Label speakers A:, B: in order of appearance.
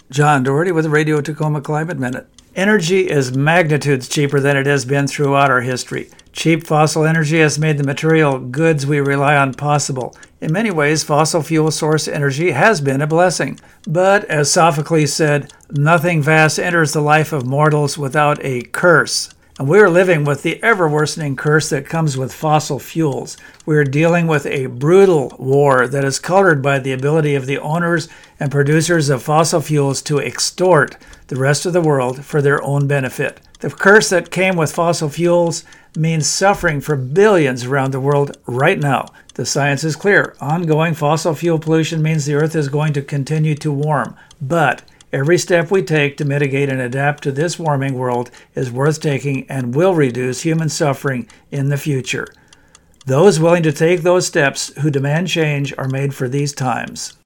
A: John Doherty with the Radio Tacoma Climate Minute. Energy is magnitudes cheaper than it has been throughout our history. Cheap fossil energy has made the material goods we rely on possible. In many ways, fossil fuel source energy has been a blessing. But, as Sophocles said, nothing vast enters the life of mortals without a curse. And we are living with the ever-worsening curse that comes with fossil fuels. We are dealing with a brutal war that is colored by the ability of the owners and producers of fossil fuels to extort the rest of the world for their own benefit. The curse that came with fossil fuels means suffering for billions around the world right now. The science is clear. Ongoing fossil fuel pollution means the Earth is going to continue to warm. But every step we take to mitigate and adapt to this warming world is worth taking and will reduce human suffering in the future. Those willing to take those steps who demand change are made for these times.